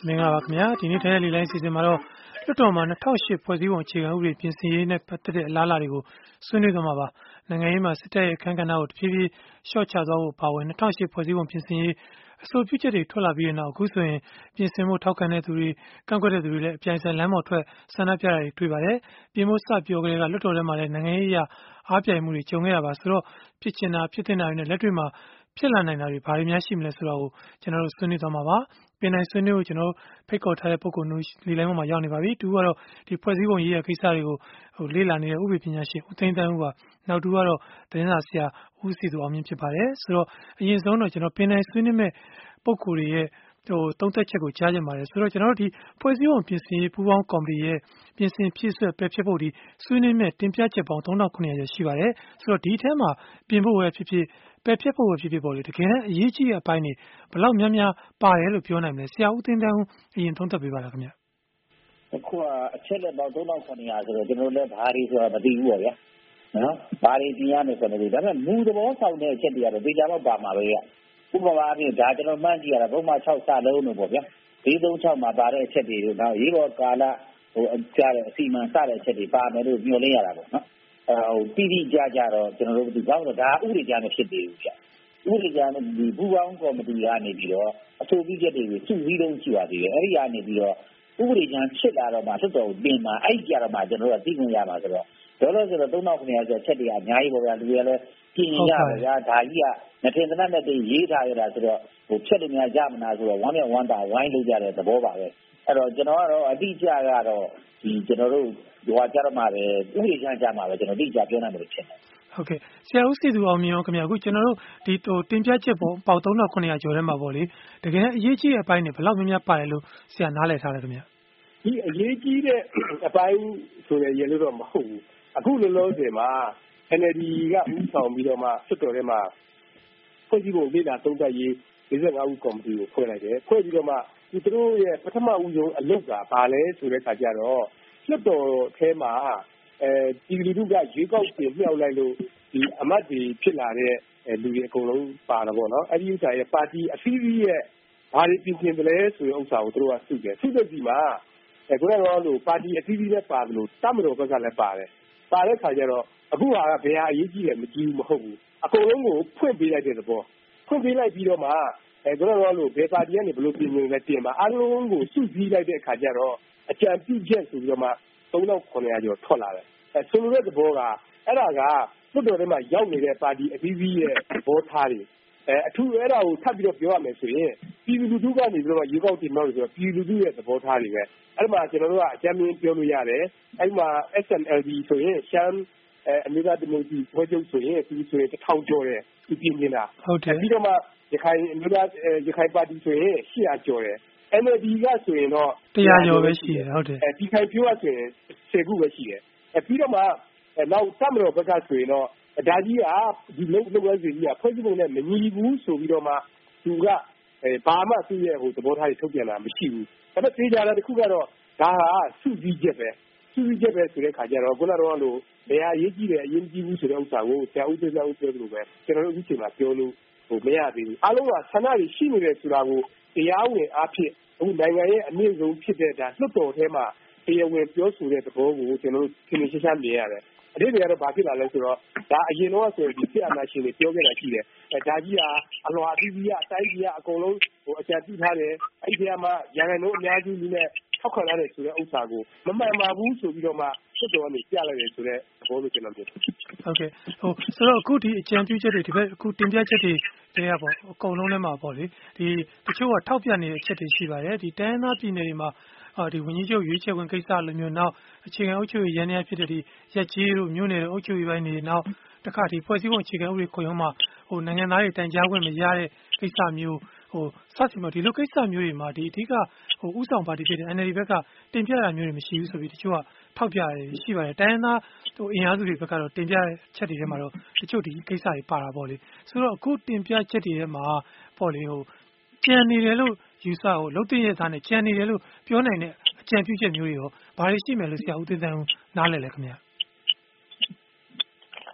မင်္ဂလာပါခင်ဗျာဒီနေ့ထိုင်တဲ့လေလိုင်းစီစဉ်မှာတော့လွှတ်တော်မှာ2008ဖွဲ့စည်းပုံအခြေခံဥပဒေပြင်ဆင်ရေးနဲ့ပတ်သက်တဲ့အလားအလာတွေကိုဆွေးနွေးသွားမှာပါနိုင်ငံရေးမှာစစ်တပ်ရဲ့အခမ်းကဏ္ဍကိုတဖြည်းဖြည်းရှော့ချသွားဖို့ပါဝင်2008ဖွဲ့စည်းပုံပြင်ဆင်ရေးအဆိုပြုချက်တွေထွက်လာပြီးတဲ့နောက်အခုဆိုရင်ပြင်ဆင်ဖို့ထောက်ခံတဲ့သူတွေကန့်ကွက်တဲ့သူတွေလည်းအပြိုင်ဆိုင်လမ်းပေါ်ထွက်ဆန္ဒပြတာတွေတွေ့ပါတယ်ပြင်ဖို့စပြောကြတဲ့ကလွှတ်တော်ထဲမှာလည်းနိုင်ငံရေးအရာအားပြိုင်မှုတွေကြုံခဲ့ရပါဆိုတော့ဖြစ်ချင်တာဖြစ်တဲ့တာတွေနဲ့လက်တွေ့မှာဖြစ်လာနိုင်တာတွေဘာတွေများရှိမလဲဆိုတော့ကျွန်တော်တို့ဆွေးနွေးသွားမှာပါပင်နိုင်ဆွေးနွေးဖို့ကျွန်တော်ဖိတ်ခေါ်ထားတဲ့ပုဂ္ဂိုလ်မျိုးဒီလိုင်းမှာရောက်နေပါပြီသူကတော့ဒီဖွဲ့စည်းပုံရေးရကိစ္စတွေကိုလေ့လာနေတဲ့ဥပဒေပညာရှင်ဦးသိန်းတန်းဦးပါနောက်သူကတော့သတင်းစာဆရာဦးစီသူအောင်မြင့်ဖြစ်ပါတယ်ဆိုတော့အရင်ဆုံးတော့ကျွန်တော်ပင်နိုင်ဆွေးနွေးမဲ့ပုဂ္ဂိုလ်တွေရဲ့သုံးသက်ချက်ကိုကြားကြပါတယ်ဆိုတော့ကျွန်တော်တို့ဒီဖွဲ့စည်းပုံပြင်ဆင်ရေးပူးပေါင်းကော်မတီရဲ့ပြင်ဆင်ဖြည့်ဆွက်ပယ်ဖြစ်ဖို့ဒီဆွေးနွေးမဲ့တင်ပြချက်ပေါင်း3900ကျော်ရှိပါတယ်ဆိုတော့ဒီအထက်မှာပြင်ဖို့ပဲဖြစ်ဖြစ်ပယ်ဖြစ်ဖို့ပဲဖြစ်ဖြစ်ပေါ့လေတကယ်အရေးကြီးတဲ့အပိုင်းတွေဘယ်လောက်များများပါတယ်လို့ပြောနိုင်မလဲဆရာဦးသိန်းတန်းဦးအရင်သုံးသပ်ပေးပါလားခင်ဗျအခုကအချက်လက်ပေါင်း3900ဆိုတော့ကျွန်တော်လည်းဘာတွေဆိုတာမသိဘူးပေါ့ဗျာနော်ဘာတွေပြင်ရမယ်ဆိုတော့ဒါပေမဲ့မူသဘောဆောင်တဲ့အချက်တွေကတော့ဒေတာတော့ပါမှာပဲရဥပမာအားဖြင့်ဒါကျွန်တော်မှန်းကြည့်ရတာဘုံမှာ6စလုံးလို့ပေါ့ဗျာ436မှာပါတဲ့အချက်တွေတို့နောက်ရေးပေါ်ကာလကြားတဲ့အစီအမံစတဲ့အချက်တွေပါမယ်လို့ညွှန်လင်းရတာပေါ့နော်တိတိကျကျတော့ကျွန်တော်တို့ဒီကောင်းတော့ဒါဥပဒေကြမ်းမဖြစ်သေးဘူးဗျဥပဒေကြမ်းဒီဘူပေါင်းကော်မတီကနေပြီးတော့အဆိုပြုချက်တွေကိုစုစည်းလုံးရှိပါသေးတယ်အဲ့ဒီကနေပြီးတော့ဥပဒေကြမ်းဖြစ်လာတော့မှသက်တော်ပြင်မှာအဲ့ကြတော့မှကျွန်တော်တို့သိခွင့်ရမှာဆိုတော့ဒေါ်လာဆိုတော့3900ဆိုချက်တွေအများကြီးပေါ့ဗျာလူတွေလည်းပြင်ရပါဗျာဒါကြီးကမထင်သနဲ့တည်းရေးထားရတာဆိုတော့ဖြတ်လို့များကြမနာဆိုတော့ဝမ်းနဲ့ဝမ်းသာဝိုင်းလို့ကြတဲ့သဘောပါပဲအဲ့တော့ကျွန်တော်ကတော့အတိအကျကတော့ဒီကျွန်တော်တို့ဟိုကြတော့မှပဲဥပဒေကြမ်းမှာပဲကျွန်တော်အတိအကျပြောနိုင်မှာဖြစ်တယ်ဟုတ်ကဲ့ဆရာဦးစီသူအောင်မြင်ရောခင်ဗျာအခုကျွန်တော်တို့ဒီတင်ပြချက်ပေါက်3900ကျော်ထဲမှာပေါ့လေတကယ်အရေးကြီးတဲ့အပိုင်းတွေဘယ်လောက်များများပါတယ်လို့ဆရာနားလည်ထားတယ်ခင်ဗျာဒီအရေးကြီးတဲ့အပိုင်းဆိုရင်ရေလို့တော့မဟုတ်ဘူးအခုလောလောဆယ်မှာ NLD ကဥဆောင်ပြီးတော့မှစစ်တော်ထဲမှာဖွဲ့စည်းပုံလေ့လာသုံးသပ်ရေး55ဦးကော်မတီကိုဖွဲ့လိုက်တယ်ဖွဲ့ပြီးတော့မှသူတို့ရဲ့ပထမဦးဆုံးအလုပ်ကဘာလဲဆိုတဲ့အခါကျတော့စစ်တော်ထဲမှာဒီလူတို့ကရွေးကောက်တင်မြှောက်လိုက်လို့ဒီအမတ်တွေဖြစ်လာတဲ့လူတွေအကုန်လုံးပါတော့ဗောနော်အဲ့ဒီဥစ္စာရဲ့ပါတီအစည်းအဝေးရဲ့ဘာတွေပြင်ဆင်တယ်လဲဆိုတဲ့ဥစ္စာကိုတို့ကစုတယ်စုတဲ့ဒီမှာကိုယ်ကတော့လို့ပါတီအစည်းအဝေးနဲ့ပါတယ်လို့တမတော်ဘက်ကလည်းပါတယ်ပါတဲ့ခါကျတော့အခုဟာကဘယ်ဟာအရေးကြီးတယ်မကြည့်ဘူးမဟုတ်ဘူးအကုန်လုံးကိုဖွင့်ပေးလိုက်တဲ့သဘောဖွင့်ပေးလိုက်ပြီးတော့မှကိုယ်ကတော့လို့ဘယ်ပါတီကနေဘယ်လိုပြင်နေလဲပြင်မှာအားလုံးကိုစုစည်းလိုက်တဲ့အခါကျတော့အကြံပြုချက်ဆိုပြီးတော့မှ3900ကျော်ထွက်လာတယ်ဆိုလိုတဲ့သဘောကအဲ့ဒါကလွှတ်တော်ထဲမှာရောက်နေတဲ့ပါတီအသီးသီးရဲ့သဘောထားတွေအထူးအဲ့ဒါကိုထပ်ပြီးတော့ပြောရမယ်ဆိုရင်ပြည်သူလူထုကနေပြီးတော့ရေကောက်တင်တော့ဆိုတော့ပြည်သူလူထုရဲ့သဘောထားတွေပဲအဲ့မှာကျွန်တော်တို့ကအကြမ်းမြင်ပြောလို့ရတယ်အဲ့မှာ SNLD ဆိုရင်ရှမ်းအမျိုးသားဒီမိုကရေစီဖွဲ့ချုပ်ဆိုရင်သူဆိုရင်1000ကျော်တယ်သူပြင်နေတာဟုတ်တယ်ပြီးတော့မှရခိုင်အမျိုးသားရခိုင်ပါတီဆိုရင်800ကျော်တယ် NLD ကဆိုရင်တော့ 100ကျော်ပဲရှိတယ်ဟုတ်တယ်ဒီခိုင်ဖြိုးကဆိုရင်10ခုပဲရှိတယ်ပြီးတော့မှနောက်တမတော်ဘက်ကဆိုရင်တော့ဒါကြီးကဒီလုပ်ငန်းစဉ်ကြီးကဖွဲ့စည်းပုံနဲ့မညီဘူးဆိုပြီးတော့မှသူကဘာမှသူ့ရဲ့သဘောထားတွေထုတ်ပြန်တာမရှိဘူးဒါပေမဲ့သေးကြတာတစ်ခုကတော့ဒါဟာစုစည်းချက်ပဲဆိုတဲ့ခါကျတော့ခုနကတော့လို့ဘယ်ဟာအရေးကြီးတယ်အရေးကြီးဘူးဆိုတဲ့ဥစ္စာကိုဆရာဦးသိန်းပြောသလိုပဲကျွန်တော်တို့အခုချိန်မှာပြောလို့မရသေးဘူးအားလုံးကဆန္ဒတွေရှိနေတယ်ဆိုတာကိုတရားဝင်အားဖြင့်အခုနိုင်ငံရဲ့အမြင့်ဆုံးဖြစ်တဲ့ဒါလွှတ်တော်ထဲမှာတရားဝင်ပြောဆိုတဲ့သဘောကိုကျွန်တော်တို့သင်္ကေတရှားမြင်ရတယ်အတိတ်ကတော့ဘာဖြစ်လာလဲဆိုတော့ဒါအရင်တော့ဆိုရင်ဒီစစ်အာဏာရှင်တွေပြောခဲ့တာရှိတယ်ဒါကြီးကအလွှာအသီးသီးအတိုင်းကြီးကအကုန်လုံးအကြံပြုထားတယ်အဲ့ဒီမှာရန်ကုန်တို့အများကြီးကြီးနဲ့ထောက်ခံရတယ်ဆိုတဲ့ဥစ္စာကိုမမှန်ပါဘူးဆိုပြီးတော့မှစစ်တော်ကနေပြလိုက်တယ်ဆိုတဲ့သဘောလို့ကျွန်တော်မြင်တယ်ဟုတ်ကဲ့ဆိုတော့အခုဒီအကြံပြုချက်တွေဒီဘက်အခုတင်ပြချက်တွေတွေကပေါ့အကုန်လုံးထဲမှာပေါ့လေဒီတချို့ကထောက်ပြနေတဲ့အချက်တွေရှိပါတယ်ဒီတိုင်းသားပြည်နယ်တွေမှာဒီဝန်ကြီးချုပ်ရွေးချယ်ခွင့်ကိစ္စလိုမျိုးနောက်အခြေခံအုပ်ချုပ်ရေးရန်ရဖြစ်တဲ့ဒီရက်ကြီးတို့မြို့နယ်တို့အုပ်ချုပ်ရေးပိုင်းတွေနောက်တခါဒီဖွဲ့စည်းပုံအခြေခံဥပဒေခုံရုံးမှာနိုင်ငံသားတွေတိုင်ကြားခွင့်မရတဲ့ကိစ္စမျိုးစသဖြင့်ဒီလိုကိစ္စမျိုးတွေမှာဒီအဓိကဥဆောင်ပါတီဖြစ်တဲ့ NLD ဘက်ကတင်ပြတာမျိုးတွေမရှိဘူးဆိုပြီးတချို့ကထောက်ပြရရှိပါတယ်တိုင်းရင်းသားအင်အားစုတွေဘက်ကတော့တင်ပြချက်တွေထဲမှာတော့တချို့ဒီကိစ္စတွေပါတာပေါ့လေဆိုတော့အခုတင်ပြချက်တွေထဲမှာပေါ့လေကြံနေတယ်လို့ယူဆလုံးသိရသားနဲ့ကြံနေတယ်လို့ပြောနိုင်တဲ့အကြံပြုချက်မျိုးတွေရောဘာတွေရှိမယ်လို့ဆရာဦးသိန်းသန်းနားလည်လဲခင်ဗျာ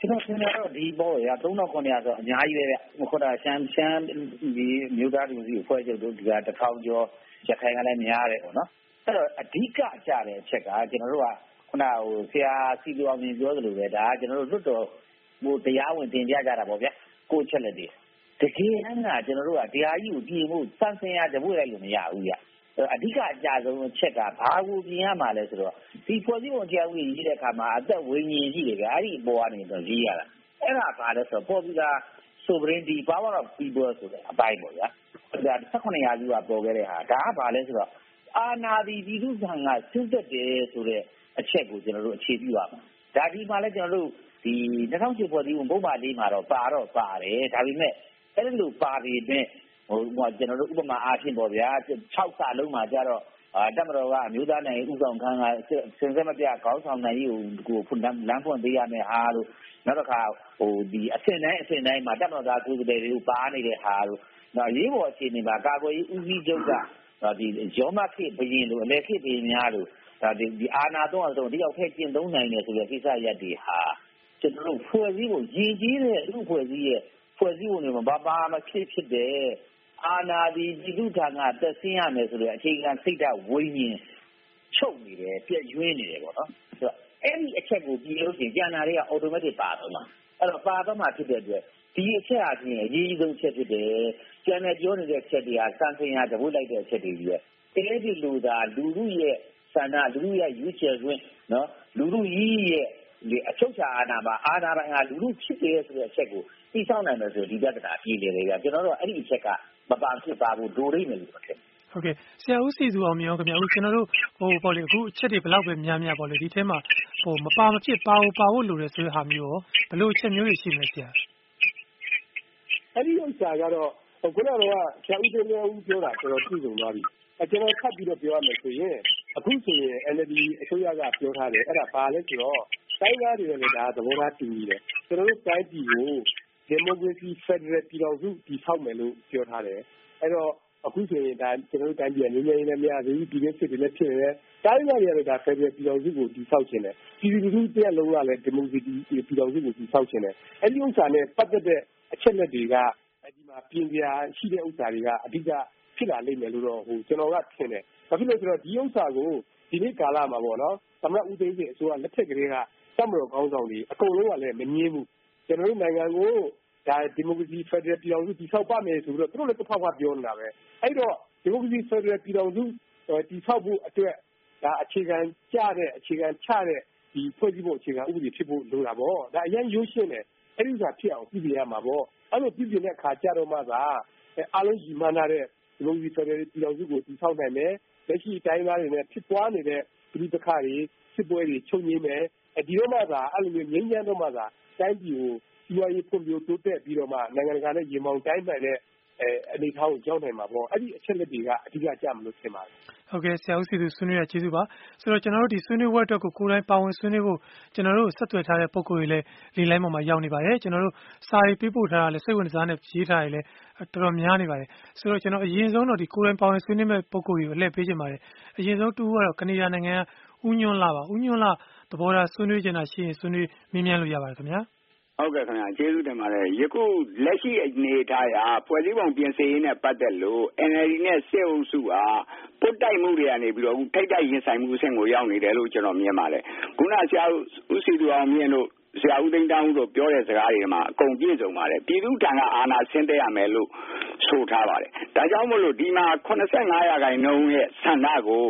ကျွန်တော်ထင်တယ်တော့ဒီဘောရ3900ဆိုအများကြီးပဲဗျခုနရှမ်းဒီမြို့သားလူကြီးအဖွဲ့ချုပ်တို့ဒီက1000ကျော်ရခိုင်ကလည်းများတယ်ပေါ့နော်အဲ့တော့အဓိကကြတဲ့အချက်ကကျွန်တော်တို့ကခုနဆရာစီလူအောင်ပြောသလိုပဲဒါကျွန်တော်တို့လွတ်တော်ဟိုတရားဝင်တင်ပြကြတာပေါ့ဗျကိုချက်လက်တွေတကယ်တမ်းကကျွန်တော်တို့ကတရားကြီးကိုပြင်ဖို့စမ်းစင်ရတပွေလိုက်လို့မရဘူးဗျအဓိကအကြဆုံးအချက်ကဘာကိုပြင်ရမှာလဲဆိုတော့ဒီဖွဲ့စည်းပုံတရားဝင်ရေးတဲ့အခါမှာအသက်ဝိညာဉ်ရှိတယ်ဗျအဲ့ဒီအပေါ်ကနေတော့ရေးရတာအဲ့ဒါဘာလဲဆိုတော့ popular sovereignty power of people ဆိုတဲ့အပိုင်းပေါ့ဗျာဒါ19ရာစုကပေါ်ခဲ့တဲ့ဟာဒါကဘာလဲဆိုတော့အာဏာဒီပြည်သူ့ဆန်ကစစ်သက်တယ်ဆိုတဲ့အချက်ကိုကျွန်တော်တို့အခြေပြုရမှာဒါဒီမှာလဲကျွန်တော်တို့ဒီ2008ဖွဲ့စည်းပုံပုံမှန်လေးမှာတော့ပါတယ်ဒါပေမဲ့အဲ့လိုပါပေမဲ့ဟိုကျွန်တော်တို့ဥပမာအားဖြင့်ပေါ့ဗျာ6စာလုံးမှာကြတော့တပ်မတော်ကအမျိုးသားနိုင်ဥဆောင်ခန်းကစင်စက်မပြခေါင်းဆောင်နိုင်ကိုဖွင့်လမ်းဖွင့်ပေးရမယ်ဟာလို့နောက်တစ်ခါဟိုဒီအစင်တိုင်းမှာတပ်မတော်သားကိုယ်စားလှယ်တွေကိုပါနေတဲ့ဟာလို့နောက်ရေးပေါ်အခြေအနေမှာကာကွယ်ရေးဦးစီးချုပ်ကဒီရောမခေဘရင်လိုအလဲခေဘရင်များလို့ဒီအာဏာသုံးအောင်တယောက်ဖက်ကျင့်သုံးနိုင်တယ်ဆိုတဲ့ကိစ္စရပ်တွေဟာကျွန်တော်တို့ဖွဲ့စည်းဖို့ရည်ကြီးတဲ့ဥဖွဲ့စည်းရဲ့ဖွဲ့စည်းပုံတွေမှာဘာမှဖြစ်တယ်အာဏာဒီပြည်သူ့ထံကသက်ဆင်းရမယ်ဆိုတဲ့အခြေခံစိတ်ဓာတ်ဝိညာဉ်ချုပ်နေတယ်ပြည့်ရွှင်းနေတယ်ပေါ့နော်ဆိုတော့အဲ့ဒီအချက်ကိုပြီးလို့ရှိရင်ကျန်တာတွေက automatic ပါတော့မှာအဲ့တော့ပါတော့မှာဖြစ်တဲ့အတွက်ဒီအချက်အချင်းအရေးဆုံးချက်ဖြစ်တယ်ကျန်တဲ့ပြောနေတဲ့ချက်တွေကစံစင်ရတပုတ်လိုက်တဲ့အချက်တွေကြီးပဲအဲ့ဒီလိုသာလူလူရဲ့ဆန္ဒလူလူရဲ့ရွေးချယ်ခွင့်နော်လူလူကြီးရဲ့ဒီအချုပ်ချာအာဏာပါအာဏာပိုင်ဟာလူလူဖြစ်တယ်ဆိုတဲ့အချက်ကိုသိဆောင်နိုင်တယ်ဆိုဒီပြဿနာပြည်နေတယ်ကကျွန်တော်တို့အဲ့ဒီအချက်ကမပါဖြစ်ပါဘူးဒိုရိတ်မယ်လို့ထင်ဟုတ်ကဲ့ဆရာဦးစီသူအောင်မြောင်ခင်ဗျာကျွန်တော်တို့ဟိုပေါ့လေအခုအချက်တွေဘယ်လောက်ပဲများပေါ့လေဒီထဲမှာဟိုမဖြစ်ပါဖို့လိုတယ်ဆိုတဲ့ဟာမျိုးရောဘယ်လိုအချက်မျိုးတွေရှိမလဲဆရာအဲ့ဒီဥစ္စာကတော့ခုနကဆရာဦးတင်မြောင်ဦးပြောတာတော်တော်ပြည့်စုံသွားပြီကျွန်တော်ထပ်ပြီးတော့ပြောရမယ်ဆိုရင်အခုဆိုရင် NLD အစိုးရကပြောထားတယ်အဲ့ဒါဘာလဲဆိုတော့တိုင်းသားတွေလည်းဒါသဘောထားတူညီတယ်ကျွန်တော်တို့တိုင်းပြည်ကိုဒီမိုကရေစီဖက်ဒရယ်ပြည်တော်စုတည်ဆောက်မယ်လို့ပြောထားတယ်အဲ့တော့အခုဆိုရင်ဒါကျွန်တော်တို့တိုင်းပြည်ကငြိမ်းချမ်းရေးနဲ့မရသေးဘူးပြည်တွင်းစစ်တွေလည်းဖြစ်နေတယ်တိုင်းသားတွေလည်းဒါဖက်ဒရယ်ပြည်တော်စုကိုတည်ဆောက်ခြင်းတယ်ပြည်သူလူထုတရားလုံးကလည်းဒီမိုကရေစီပြည်တော်စုကိုတည်ဆောက်ခြင်းတယ်အဲ့ဒီဥစ္စာနဲ့ပတ်သက်တဲ့အချက်လက်တွေကဒီမှာပြင်ပြရှိတဲ့ဥစ္စာတွေကအဓိကဖြစ်လာလိမ့်မယ်လို့တော့ကျွန်တော်ကထင်တယ်ဘာဖြစ်လို့ဆိုတော့ဒီဥစ္စာကိုဒီနေ့ကာလမှာပေါ့နော်သမ္မတဦးသိန်းစိန်အစိုးရလက်ထက်ကလေးကတပ်မတော်ခေါင်းဆောင်တွေအကုန်လုံးကလည်းမငြင်းဘူးကျွန်တော်တို့နိုင်ငံကိုဒါဒီမိုကရေစီဖက်ဒရယ်ပြည်တော်စုတည်ဆောက်ပါမယ်ဆိုပြီးတော့သူတို့လည်းတစ်ဖက်ကပြောနေတာပဲအဲ့တော့ဒီမိုကရေစီဖက်ဒရယ်ပြည်တော်စုတည်ဆောက်ဖို့အတွက်ဒါအခြေခံချတဲ့ဒီဖွဲ့စည်းပုံအခြေခံဥပဒေဖြစ်ဖို့လိုတာပေါ့ဒါအရင်ရိုးရှင်းတယ်အဲ့ဒီဥစ္စာဖြစ်အောင်ပြည်ပြရမှာပေါ့အဲ့လိုပြည်ပြတဲ့အခါကြတော့မှသာအားလုံးကြီးမှန်းထားတဲ့ဒီမိုကရေစီဖက်ဒရယ်ပြည်တော်စုကိုတည်ဆောက်နိုင်မယ်လက်ရှိတိုင်းသားတွေနဲ့ဖြစ်ပွားနေတဲ့ပြည်ပခါတွေစစ်ပွဲတွေချုပ်ငြိမ်းမယ်ဒီတော့မှသာအဲ့လိုမျိုးငြိမ်းချမ်းတော့မှသာတိုင်းပြည်ကိုစီးပွားရေးဖွံ့ဖြိုးတိုးတက်ပြီးတော့မှနိုင်ငံတကာနဲ့ရေမောင်တိုင်းနိုင်တဲ့အနေအထားကိုကြောက်နိုင်မှာပေါ့အဲ့ဒီအချက်လက်တွေကအဓိကကြမလို့ထင်ပါတယ်ဟုတ်ကဲ့ဆရာဦးစီသူဆွေးနွေးရကျေးဇူးပါဆိုတော့ကျွန်တော်တို့ဒီဆွေးနွေးပွဲအတွက်ကိုကိုယ်တိုင်ပါဝင်ဆွေးနွေးဖို့ကျွန်တော်တို့ဆက်သွယ်ထားတဲ့ပုံကိုယ်တွေလည်းလေလိုင်းပေါ်မှာရောက်နေပါတယ်ကျွန်တော်တို့စာရေးပေးပို့ထားတာလည်းစိတ်ဝင်စားနဲ့ရေးထားတယ်လည်းတော်တော်များနေပါတယ်ဆိုတော့ကျွန်တော်အရင်ဆုံးတော့ဒီကိုယ်တိုင်ပါဝင်ဆွေးနွေးမဲ့ပုံကိုယ်တွေကိုအလှည့်ပေးခြင်းပါတယ်အရင်ဆုံးတူကတော့ကနေဒါနိုင်ငံကဦးညွန့်လာပါဦးညွန့်လာသဘောထားဆွေးနွေးခြင်းတာရှိရင်ဆွေးနွေးမြင်မြန်လို့ရပါတယ်ခင်ဗျာဟုတ်ကဲ့ခင်ဗျာကျေးဇူးတင်ပါတယ်ယခုလက်ရှိအနေအထားအရဖွဲ့စည်းပုံပြင်ဆင်ရေးနဲ့ပတ်သက်လို့ NLD နဲ့စစ်အုပ်စုဟာပုတ်တိုက်မှုတွေကနေပြီးတော့ထိတ်တိုက်ရင်ဆိုင်မှုအဆင့်ကိုရောက်နေတယ်လို့ကျွန်တော်မြင်ပါတယ်ခုနဆရာဦးစီသူအောင်မြင့်တို့ဆရာဦးသိန်းတောင်းတို့ပြောတဲ့စကားတွေမှာအကုန်ပြည့်စုံပါတယ်ပြည်သူ့ထံကအာဏာဆင်းသက်ရမယ်လို့ဆိုထားပါတယ်ဒါကြောင့်မို့လို့ဒီမှာ85%ရဲ့ဆန္ဒကို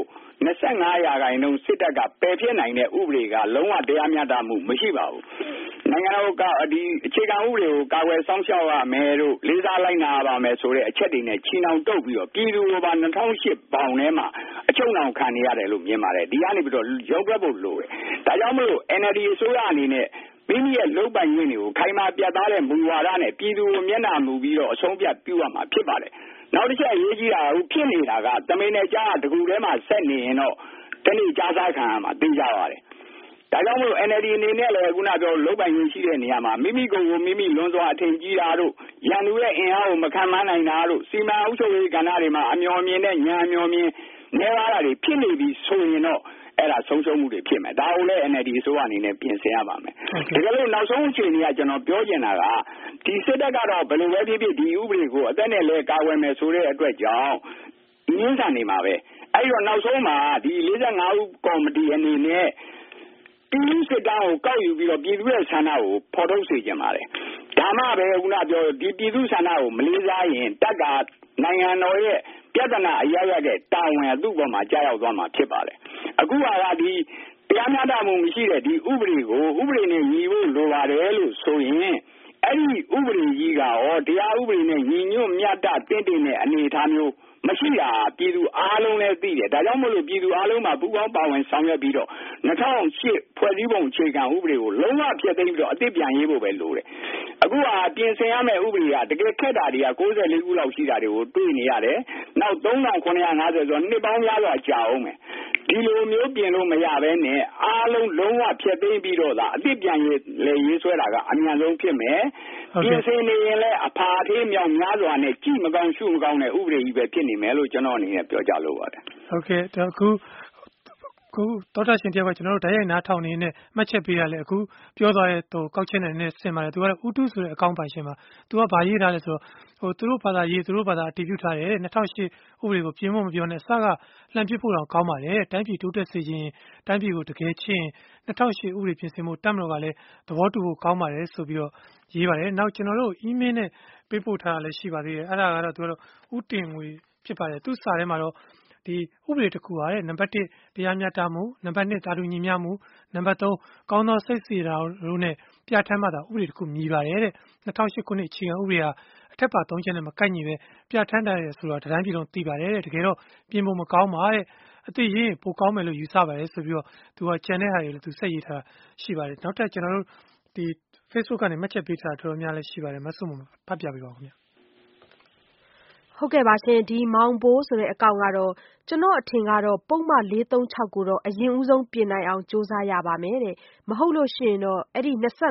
25%စစ်တပ်ကပယ်ဖျက်နိုင်တဲ့ဥပဒေကလုံးဝတရားမျှတမှုမရှိပါဘူးနိုင်ငံတော်ကဒီအခြေခံဥပဒေကိုကာကွယ်စောင့်ရှောက်ရမယ်လို့လေးစားလိုက်နာပါမယ်ဆိုတဲ့အချက်တွေနဲ့ချီနှောင်တုပ်ပြီးတော့ပြည်သူ့ဘာ2008ပေါင်ထဲမှာအချုပ်နှောင်ခံနေရတယ်လို့မြင်ပါတယ်ဒီကနေပြီးတော့ရုပ်ထွက်ဖို့လိုတယ်ဒါကြောင့်မို့လို့ NLD အစိုးရအနေနဲ့မိမိရဲ့လုံပိုင်ခွင့်တွေကိုခိုင်မာပြတ်သားတဲ့မူဝါဒနဲ့ပြည်သူကိုမျက်နှာမူပြီးတော့အဆုံးဖြတ်ပြုရမှာဖြစ်ပါတယ်နောက်တစ်ချက်အရေးကြီးတာကဖြစ်နေတာကတမင်နဲ့ကြားတကူထဲမှာဆက်နေရင်တော့တနေ့ကြားစားခံရမှာသိကြပါတယ်ဒါကြောင့်မို့ NLD အနေနဲ့လည်းခုနပြောလုံပိုင်ခွင့်ရှိတဲ့နေရာမှာမိမိကိုယ်ကိုမိမိလွန်စွာအထင်ကြီးတာတို့ရန်သူရဲ့အင်အားကိုမခံမနိုင်တာတို့စီမံအုပ်ချုပ်ရေးကဏ္ဍတွေမှာအမျှော်မြင်တဲ့ညာအမျှော်မြင်နေပါတာတွေဖြစ်နေပြီဆိုရင်တော့အဲ့ဒါဆုံးရှုံးမှုတွေဖြစ်မယ်ဒါကိုလည်း NLD အစိုးရအနေနဲ့ပြင်ဆင်ရပါမယ်တကယ်လို့နောက်ဆုံးအခြေအနေကကျွန်တော်ပြောချင်တာကဒီစစ်တပ်ကတော့ဘယ်လိုပဲဖြစ်ဖြစ်ဒီဥပဒေကိုအသက်နဲ့လဲကာဝယ်မယ်ဆိုတဲ့အတွက်ကြောင့်ငင်းဆန်နေမှာပဲအဲ့တော့နောက်ဆုံးမှာဒီ45ဦးကော်မတီအနေနဲ့ပြည်သူစစ်တောင်းကိုကောက်ယူပြီးတော့ပြည်သူရဲ့ဆန္ဒကိုဖော်ထုတ်စေချင်ပါတယ်ဒါမှပဲခုနပြောဒီပြည်သူဆန္ဒကိုမလေးစားရင်တပ်ကနိုင်ငံတော်ရဲ့ပြဿနာအရရတဲ့တာဝန်သူ့ဘောမှာကြားရောက်သွားမှာဖြစ်ပါတယ်အခုကဒီတရားမျှတမှုမရှိတဲ့ဒီဥပဒေကိုဥပဒေနဲ့ညီဖို့လိုပါတယ်လို့ဆိုရင်အဲ့ဒီဥပဒေကြီးကရောတရားဥပဒေနဲ့ညီညွတ်မျှတတင့်တယ်တဲ့အနေအထားမျိုးမရှိတာပြည်သူအားလုံးလည်းသိတယ်ဒါကြောင့်မို့လို့ပြည်သူအားလုံးမှာပူးပေါင်းပါဝင်ဆောင်ရွက်ပြီးတော့2008ဖွဲ့စည်းပုံအခြေခံဥပဒေကိုလုံးဝဖျက်သိမ်းပြီးတော့အသစ်ပြန်ရေးဖို့ပဲလိုတယ်အခုကပြင်ဆင်ရမယ့်ဥပဒေကတကယ်ခက်တာတွေက94ခုလောက်ရှိတာတွေကိုတွေ့နေရတယ်နောက်3950ဆိုတော့နှစ်ပေါင်းများစွာကြာအောင်မယ်ဒီလိုမျိုးပြင်လို့မရဘဲနဲ့အားလုံးလုံးဝဖျက်သိမ်းပြီးတော့သာအသစ်ပြန်ရေးဆွဲတာကအမြန်ဆုံးဖြစ်မယ်ပြင်ဆင်နေရင်လည်းအဖာထေးမြောင်များစွာနဲ့ကြည့်မကောင်းရှုမကောင်းတဲ့ဥပဒေကြီးပဲဖြစ်နေမယ်လို့ကျွန်တော်အနေနဲ့ပြောကြလို့ပါတယ်ဟုတ်ကဲ့အခုတော်တာရှင်တယောက်ကကျွန်တော်တို့ဓာတ်ရိုက်နားထောင်နေနဲ့မှတ်ချက်ပေးရလဲအခုပြောသွားတဲ့ကောက်ချက်နဲ့ဆင်ပါတယ်သူကလည်းဥတုဆိုတဲ့အကောင့်ပိုင်ရှင်မှာသူကဗာရေးထားလဲဆိုတော့သူတို့ဘာသာရေးသူတို့ဘာသာအတည်ပြုထားတယ်2008ဥပဒေကိုပြင်ဖို့မပြောနဲ့အစကလှန်ပစ်ဖို့တော့ကောင်းပါတယ်တိုင်းပြည်တိုးတက်စေခြင်းတိုင်းပြည်ကိုတကယ်ချင်း2008ဥပဒေပြင်ဆင်ဖို့တတ်မလို့ကလည်းသဘောတူဖို့ကောင်းပါတယ်ဆိုပြီးတော့ရေးပါတယ်နောက်ကျွန်တော်တို့ email နဲ့ပေးပို့ထားတာလည်းရှိပါသေးတယ်အဲ့ဒါကတော့သူတို့ဥတင်ငွေဖြစ်ပါတယ်သူစာထဲမှာတော့ဒီဥပဒေတစ်ခုပါတဲ့နံပါတ်1တရားမျှတမှုနံပါတ်2တာတူညီမျှမှုနံပါတ်3ကောင်းသောစိတ်စေတာတို့နဲ့ပြဋ္ဌာန်းမှသာဥပဒေတစ်ခုမြည်ပါတယ်တဲ့2008ခုနှစ်အခြေခံဥပဒေဟာအထက်ပါ3ချက်နဲ့မကိုက်ညီပဲပြဋ္ဌာန်းတယ်ဆိုတော့တတိုင်းပြည်လုံးသိပါတယ်တဲ့တကယ်တော့ပြင်ဖို့မကောင်းပါတဲ့အသိရင်ပိုကောင်းမယ်လို့ယူဆပါတယ်ဆိုပြီးတော့သူကကြံတဲ့ဟာတွေလည်းသူဆက်ရေးထားရှိပါတယ်နောက်ထပ်ကျွန်တော်တို့ဒီ Facebook ကနေမှတ်ချက်ပေးထားတာတော်တော်များလည်းရှိပါတယ်မဆုမဖတ်ပြပေးပါဦးခင်ဗျာဟုတ်ကဲ့ပါရှင်ဒီမောင်ဘိုးဆိုတဲ့အကောင့်ကတော့ကျွန်တော်အထင်ကတော့ပုံမှန်436ကိုတော့အရင်ဦးဆုံးပြင်နိုင်အောင်စူးစမ်းရပါမယ်တဲ့မဟုတ်လို့ရှိရင်တော့အဲ့ဒီ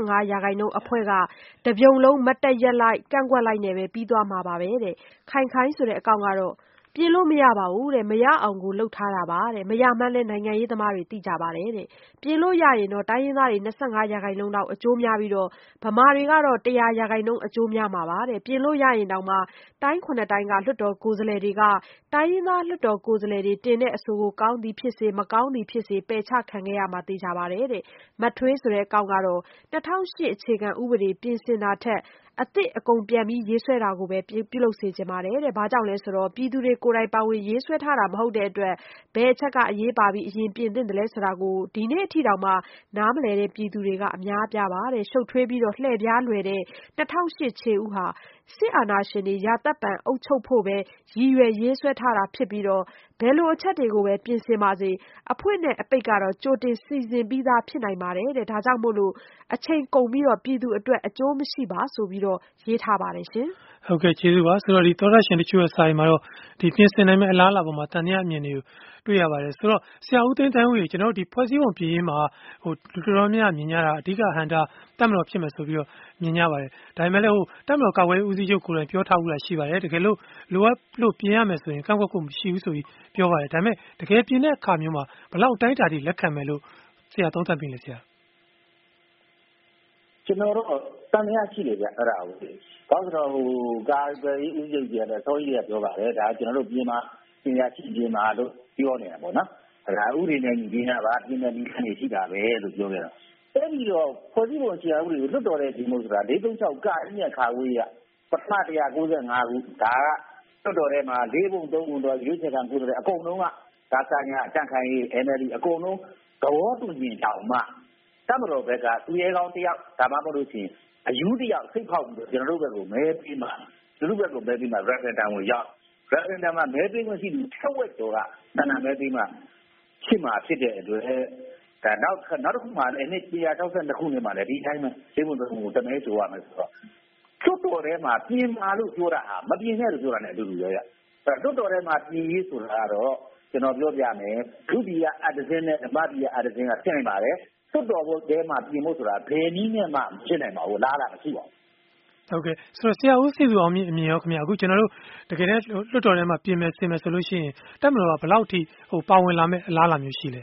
25%အဖွဲ့ကတပြုံလုံးမတ်တက်ရက်လိုက်ကန့်ကွက်လိုက်နေပဲပြီးသွားမှာပါပဲတဲ့ခိုင်ခိုင်းဆိုတဲ့အကောင့်ကတော့ပြင်လို့မရပါဘူးတဲ့မရအောင်ကိုလှုပ်ထားတာပါတဲ့မရမှန်းလဲနိုင်ငံရေးသမားတွေသိကြပါတယ်တဲ့ပြင်လို့ရရင်တော့တိုင်းရင်းသားတွေ25%လောက်အကျိုးများပြီးတော့ဗမာတွေကတော့100%အကျိုးများမှာပါတဲ့ပြင်လို့ရရင်တောင်မှတိုင်း9တိုင်းကလွှတ်တော်ကိုယ်စားလှယ်တွေကတိုင်းရင်းသားလွှတ်တော်ကိုယ်စားလှယ်တွေတင်တဲ့အဆိုကိုကောင်းသည်ဖြစ်စေမကောင်းသည်ဖြစ်စေပယ်ချခံခဲ့ရမှာသိကြပါတယ်တဲ့မထွေးဆိုတဲ့အကောင့်ကတော့2008အခြေခံဥပဒေပြင်ဆင်တာထက်အသစ်အကုန်ပြန်ပြီးရေးဆွဲတာကိုပဲပြုလုပ်စေချင်ပါတယ်တဲ့ဘာကြောင့်လဲဆိုတော့ပြည်သူတွေကိုယ်တိုင်ပါဝင်ရေးဆွဲထားတာမဟုတ်တဲ့အတွက်ဘယ်အချက်ကအရေးပါပြီးအရင်ပြင်သင့်တယ်လဲဆိုတာကိုဒီနေ့အထိတောင်မှနားမလည်တဲ့ပြည်သူတွေကအများပြားပါတဲ့ရှုပ်ထွေးပြီးတော့လှည့်ပြားလွယ်တဲ့2008ခြေဥဟာစစ်အာဏာရှင်တွေရာသက်ပံအုပ်ချုပ်ဖို့ပဲရည်ရွယ်ရေးဆွဲထားတာဖြစ်ပြီးတော့ဘယ်လိုအချက်တွေကိုပဲပြင်ဆင်ပါစေအဖွင့်နဲ့အပိတ်ကတော့ကြိုတင်စီစဉ်ပြီးသားဖြစ်နိုင်ပါတယ်တဲ့ဒါကြောင့်မို့လို့အချိန်ကုန်ပြီးတော့ပြည်သူအတွက်အကျိုးမရှိပါဆိုပြီးတော့ရေးထားပါတယ်ရှင်ဟုတ်ကဲ့ကျေးဇူးပါဆိုတော့ဒီသောရရှင်တချို့ရဲ့စာရီမှာတော့ဒီပြင်ဆင်နိုင်မဲ့အလားအလာပေါ်မှာတန်တရားအမြင်တွေကိုတွေ့ရပါတယ်ဆိုတော့ဆရာဦးသိန်းတန်းဦးကြီးကျွန်တော်တို့ဒီဖွဲ့စည်းပုံပြည်ရေးမှာလူတော်များမြင်ကြတာအဓိကဟန်တာတက်မတော်ဖြစ်မယ်ဆိုပြီးတော့မြင်ကြပါတယ်ဒါပေမဲ့လည်းတက်မတော်ကာကွယ်ဦးစီးချုပ်ကိုယ်တိုင်ပြောထားဦးတာရှိပါတယ်တကယ်လို့လိုအပ်လို့ပြင်ရမယ်ဆိုရင်ကန့်ကွက်ဖို့မရှိဘူးဆိုပြီးပြောပါတယ်ဒါပေမဲ့တကယ်ပြင်တဲ့အခါမျိုးမှာဘလောက်တိုင်းတာထိလက်ခံမယ်လို့ဆရာသုံးသပ်ပြီးလဲဆရာကျွန်တော်တို့တန်တရားရှိတယ်ဗျအဲ့ဒါဟုတ်တယ်ဘာလို့ဆိုတော့ကာကွယ်ရေးဦးစီးချုပ်ကစောကြီးကပြောပါတယ်ဒါကျွန်တော်တို့ပြင်မှာပညာရှိပြင်မှာလို့ပြောနေတာပေါ့နော်ဒါဥတွေနဲ့ညီပြင်တာပါပြင်တဲ့နည်းနေရှိတာပဲလို့ပြောခဲ့တာအဲ့ဒီတော့ဖွဲ့စည်းပုံအခြေခံဥပဒေကိုလွတ်တော်တဲ့ဒီမို့ဆိုတာ436ကညက်ခါဝေးရပထမ195ခုဒါကလွတ်တော်ထဲမှာ4ပုံ3ပုံတော့ရွေးချယ်ခံကိုယ်တွေအကုန်လုံးကဒါစာညာအတန့်ခိုင်းရေး NLD အကုန်လုံးသဘောတူညီကြအောင်မှတမတော်ဘက်ကသူရဲကောင်းတယောက်ဒါမှမဟုတ်လို့ရှိရင်အယူတယောက်စိတ်ဖောက်ပြီးကျွန်တော်တို့ဘက်ကိုမဲပေးမှသူတို့ဘက်ကိုမဲပေးမှ referendum ကိုရောက် referendum မှာမဲပေးခွင့်ရှိသူထက်ဝက်ကျော်ကနာမဲပေးမှဖြစ်မှာဖြစ်တဲ့အတွက်ဒါနောက်တစ်ခုမှလည်းနှစ်162ခုနှစ်မှလည်းဒီတိုင်းမှာဈေးဝန်တော်ကိုတမဲဆိုရမယ်ဆိုတော့ကျွတ်တော်ထဲမှာပြင်မာလို့ပြောတာဟာမပြင်နဲ့လို့ပြောတာ ਨੇ အတူတူပဲရကျွတ်တော်ထဲမှာပြင်ရေးဆိုတာကတော့ကျွန်တော်ပြောပြမယ်ဒုတိယအတ္တဇင်းနဲ့ဓမ္မတိယအတ္တဇင်းကဖြစ်နေပါတယ်တွတ်တော်ဘုတ်တဲမှာပြင်ဖို့ဆိုတာဘယ်နည်းနဲ့မှဖြစ်နိုင်ပါဘူးလားမရှိပါဘူးဟုတ်ကဲ့ဆိုတော့ဆရာဦးစီသူအောင်မြင့်အမြင်ရောခင်ဗျအခုကျွန်တော်တို့တကယ်တမ်းလွှတ်တော်ထဲမှာပြင်မယ်ဆင်မယ်ဆိုလို့ရှိရင်တက်မတော်ကဘယ်လောက်ထိပါဝင်လာမဲ့အလားအလာမျိုးရှိလဲ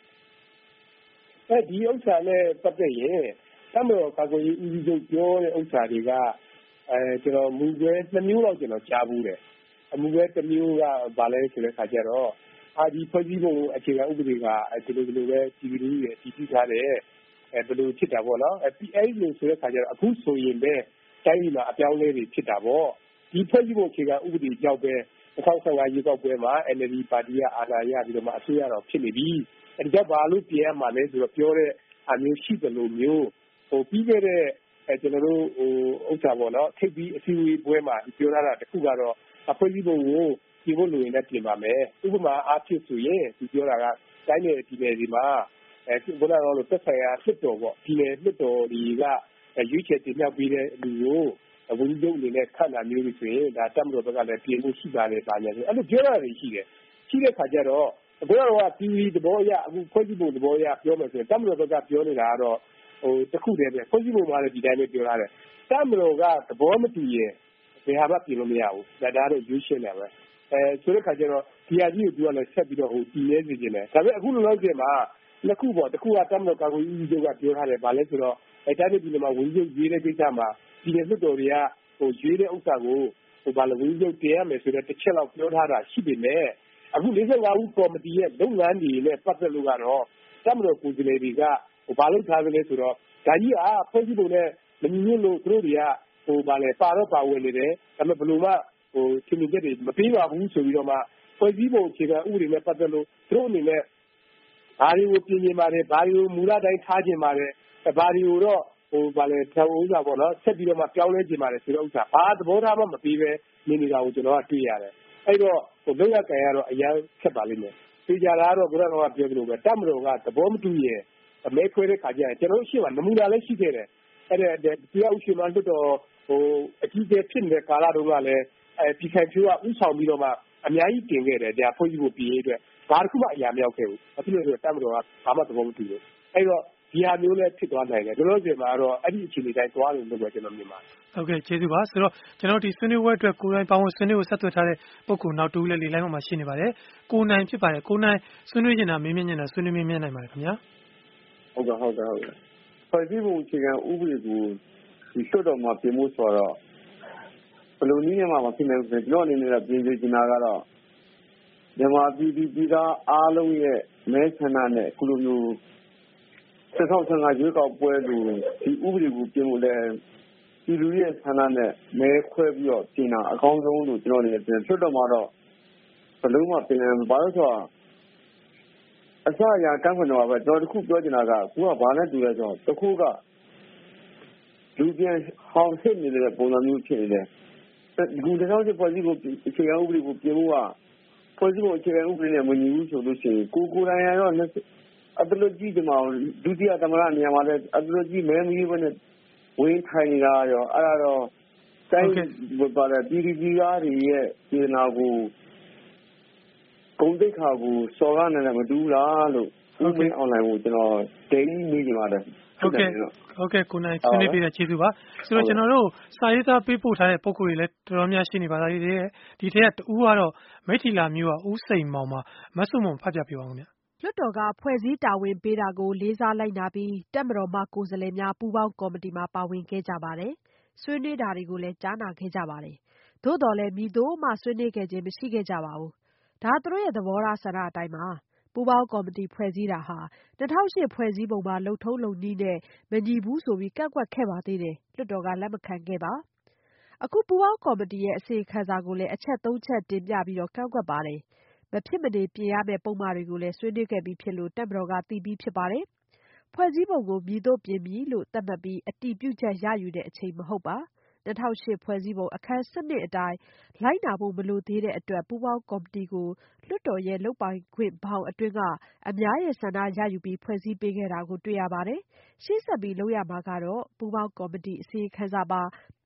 ဒီဥစ္စာနဲ့ပတ်သက်ရင်တက်မတော်ကာကွယ်ရေးဦးစီးချုပ်ပြောတဲ့ဥစ္စာတွေကကျွန်တော်မူကွဲ2မျိုးလောက်ကျွန်တော်ကြားဘူးတယ်အမူကွဲ1မျိုးကဗာလဲဆိုတဲ့ခါကျတော့ဒီဖွဲ့စည်းပုံအခြေခံဥပဒေကဒီလိုပဲပြည်သူတွေတည်ပြီးထားတယ်ဘယ်လိုဖြစ်တာပေါ့နော်အဲ့လိုဆိုတဲ့ခါကျတော့အခုဆိုရင်ပဲတိုင်းပြည်မှာအပြောင်းအလဲတွေဖြစ်တာပေါ့ဒီဖွဲ့စည်းပုံအခြေခံဥပဒေကြောင့်ပဲ2015ရွေးကောက်ပွဲမှာ NLD ပါတီကအာဏာရပြီးတော့မှအစိုးရတော်ဖြစ်နေပြီအဲ့ဒါဘာလို့ပြင်ရမှာလဲဆိုတော့ပြောတဲ့အမျိုးရှိတယ်လို့မျိုးပြီးခဲ့တဲ့ကျွန်တော်တို့ဥစ္စာပေါ့နော်ထိပ်ပြီးအစည်းအဝေးပွဲမှာပြောထားတာတခုကတော့ဖွဲ့စည်းပုံကိုပြင်ဖို့လိုရင်လည်းပြင်ပါမယ်ဥပမာအားဖြင့်ဆိုရင်ဒီပြောတာကတိုင်းနယ်ပြည်နယ်ဒီမှာဘုရားတော်လို့သက်ဆိုင်ရာစစ်တော်ပေါ့ပြည်နယ်စစ်တော်တွေကရွေးချယ်တင်မြှောက်ပြီးတဲ့လူကိုဝန်ကြီးချုပ်အနေနဲ့ခန့်တာမျိုးတွေဆိုရင်ဒါတက်မတော်ဘက်ကလည်းပြင်ဖို့ရှိပါတယ်ဗာညာဆိုအဲ့လိုပြောတာတွေရှိတယ်ရှိတဲ့ခါကျတော့ဘုရားတော်ကပြည်သဘောအရအခုဖွဲ့စည်းပုံသဘောအရပြောမယ်ဆိုရင်တက်မတော်ဘက်ကပြောနေတာကတော့တခုတည်းပဲဖွဲ့စည်းပုံမှာလည်းဒီတိုင်းပဲပြောထားတယ်တက်မတော်ကသဘောမတူရင်ဘယ်ဟာမှပြင်လို့မရဘူးဒါတော့ရွေးရှင်းတယ်ပဲဆိုတဲ့ခါကျတော့ဒီအကြီးကိုသူကလည်းဆက်ပြီးတော့တည်နေစေချင်တယ်ဒါပေမဲ့အခုလောလောဆယ်မှာနှစ်ခုပေါ့တစ်ခုကတက်မတော်ကာကွယ်ရေးဦးစီးချုပ်ကပြောထားတယ်ဗာလဲဆိုတော့တိုင်းပြည်ပြည်မှာဝန်ကြီးချုပ်ရွေးတဲ့ကိစ္စမှာပြည်နယ်လွှတ်တော်တွေကရွေးတဲ့ဥစ္စာကိုဗာလဲဝန်ကြီးချုပ်တင်ရမယ်ဆိုတဲ့တစ်ချက်လောက်ပြောထားတာရှိပေမဲ့အခု45ဦးကော်မတီရဲ့လုပ်ငန်းတွေနဲ့ပတ်သက်လို့ကတော့တက်မတော်ကိုယ်စားလှယ်တွေကဗာလုပ်ထားတယ်ဆိုတော့ဒါကြီးကဖွဲ့စည်းပုံနဲ့မညီညွတ်လို့သူတို့တွေကဗာလဲပါတော့ပါဝင်နေတယ်ဒါပေမဲ့ဘယ်လိုမှထင်မြင်ချက်တွေမပေးပါဘူးဆိုပြီးတော့မှဖွဲ့စည်းပုံအခြေခံဥပဒေနဲ့ပတ်သက်လို့သူတို့အနေနဲ့ဘာတွေကိုပြင်နေပါတယ်ဘာတွေကိုမူလတိုင်းထားခြင်းပါတယ်ဘာတွေကိုတော့ဗာလဲထောင်ဥစ္စာပေါ့နော်ဆက်ပြီးတော့မှပြောင်းလဲခြင်းပါတယ်ဆိုတဲ့ဥစ္စာဘာသဘောထားမှမပေးပဲနေနေတာကိုကျွန်တော်ကတွေ့ရတယ်အဲ့တော့လောက်ရကန်ရတော့အရင်ဆက်ပါလိမ့်မယ်သိကြတာကတော့ဘုရားတော်ကပြောသလိုပဲတမတော်ကသဘောမတူရင်အမဲခွဲတဲ့ခါကျရင်ကျွန်တော်ရှိမှနမူနာလည်းရှိခဲ့တယ်အဲ့ဒါတရားဥပဒေမှလွတ်တော်အကြီးအကျယ်ဖြစ်နေတဲ့ကာလတုန်းကလည်းပြည်ခိုင်ဖြိုးကဥဆောင်ပြီးတော့မှအများကြီးတင်ခဲ့တယ်ဒါဖွဲ့စည်းဖို့ပြည်ရေးအတွက်ဘာတစ်ခုမှအရာမရောက်ခဲ့ဘူးဘာဖြစ်လို့လဲဆိုတော့တမတော်ကဘာမှသဘောမတူဘူးအဲ့တော့ဒီဟာမျိုးလည်းဖြစ်သွားနိုင်တယ်တို့လို့ဆိုမှာတော့အဲ့ဒီအခြေအနေတိုင်းသွားတယ်လို့ပဲကျွန်တော်မြင်ပါတယ်ဟုတ်ကဲ့ကျေးဇူးပါဆိုတော့ကျွန်တော်ဒီဆွေးနွေးပွဲအတွက်ကိုယ်တိုင်ပါဝင်ဆွေးနွေးဖို့ဆက်သွယ်ထားတဲ့ပုဂ္ဂိုလ်နောက်တူလည်းလေလိုင်းမှာရှိနေပါတယ်ကိုနိုင်ဖြစ်ပါတယ်ကိုနိုင်ဆွေးနွေးနေတာမေးမြန်းနေတာဆွေးနွေးမေးမြန်းနိုင်ပါတယ်ခင်ဗျာဟုတ်ကဲ့ဖွဲ့စည်းပုံအခြေခံဥပဒေကိုဒီလွှတ်တော်မှာပြင်ဖို့ဆိုတော့ဘယ်လိုနည်းနဲ့မှမဖြစ်နိုင်ဘူးကျွန်တော်အနေနဲ့ပြင်စေချင်တာကတော့မြန်မာပြည်သားအားလုံးရဲ့မဲဆန္ဒနဲ့အခုလိုမျိုး2015ရွေးကောက်ပွဲလိုဒီဥပဒေကိုပြင်ဖို့လဲပြည်သူရဲ့ဆန္ဒနဲ့မဲခွဲပြီးတော့ပြင်တာအကောင်းဆုံးလို့ကျွန်တော်အနေနဲ့ပြင်လွှတ်တော်မှာတော့ဘယ်လိုမှပြင်နိုင်ဘာလို့ဆိုတော့အစအရာကန့်ခွန်းတော့ပဲကျွန်တော်တခုပြောချင်တာကကိုကဘာနဲ့တူလဲဆိုတော့တခုကလူပြန်ဟောင်းစစ်နေတဲ့ပုံစံမျိုးဖြစ်နေတယ်ဒီ2010ဖွဲ့စည်းပုံအခြေခံဥပဒေကိုပြင်ဖို့ကဖွဲ့စည်းပုံအခြေခံဥပဒေနဲ့မညီဘူးဆိုလို့ရှိရင်ကိုယ်တိုင်ရတော့အတလူကြီးဒီမှာဒုတိယသမ္မတနေရာမှာလည်းအတလူကြီးမဲမီးဘဲနဲ့ဝင်ထိုင်နေတာရောအဲ့ဒါတော့တိုင်းဘာလဲပြည်သားတွေရဲ့ပြည်နာကိုဂုဏ်သိက္ခာကိုစော်ကားနေတယ်မတူဘူးလားလို့ဥပဒေအွန်လိုင်းကိုကျွန်တော်ဒိန်းနေကြပါတယ်ဟုတ်ကဲ့ကိုနိုင်ဆွေးနွေးပြတဲ့ကျေးဇူးပါဆိုတော့ကျွန်တော်တို့စာရေးသားပေးပို့ထားတဲ့ပုံကိုယ်တွေလည်းတော်တော်များရှိနေပါသေးတယ်ဒီထက်ကတူကတော့မိထီလာမျိုးကဦးစိန်မောင်မှာမဆုမွန်ဖတ်ပြပြပါဦးခင်ဗျလွှတ်တော်ကဖွဲ့စည်းတာဝန်ပေးတာကိုလေးစားလိုက်နာပြီးတပ်မတော်မှကိုယ်စားလှယ်များပူးပေါင်းကော်မတီမှာပါဝင်ခဲ့ကြပါတယ်။ဆွေးနွေးတာတွေကိုလည်းကြားနာခဲ့ကြပါတယ်။သို့တော်လည်းမည်သို့မှဆွေးနွေးခဲ့ခြင်းမရှိခဲ့ကြပါဘူး။ဒါသူတို့ရဲ့သဘောထားဆန္ဒအတိုင်းပါ။ပူးပေါင်းကော်မတီဖွဲ့စည်းတာဟာ2008ဖွဲ့စည်းပုံမှာလုပ်ထုံးလုပ်နည်းနဲ့မညီဘူးဆိုပြီးကန့်ကွက်ခဲ့ပါသေးတယ်။လွှတ်တော်ကလက်မခံခဲ့ပါ။အခုပူးပေါင်းကော်မတီရဲ့အစီရင်ခံစာကိုလည်းအချက်3ချက်တင်ပြပြီးတော့ကန့်ကွက်ပါတယ်။မဖြစ်မနေပြင်ရမယ့်ပုံမှားတွေကိုလည်းဆွေးနွေးခဲ့ပြီးဖြစ်လို့တပ်မတော်ကသိပြီးဖြစ်ပါတယ်။ဖွဲ့စည်းပုံကိုမည်သို့ပြင်မည်လို့သတ်မှတ်ပြီးအတည်ပြုချက်ရယူတဲ့အချိန်မဟုတ်ပါ။2008ဖွဲ့စည်းပုံအခန်း7အတိုင်းလိုက်နာဖို့မလိုသေးတဲ့အတွက်ပူးပေါင်းကော်မတီကိုလွှတ်တော်ရဲ့လုပ်ပိုင်ခွင့်ဘောင်အတွင်းကအများရဲ့ဆန္ဒရယူပြီးဖွဲ့စည်းပေးခဲ့တာကိုတွေ့ရပါတယ်။ရှေ့ဆက်ပြီးလုပ်ရမှာကတော့ပူးပေါင်းကော်မတီအစီရင်ခံစာပါ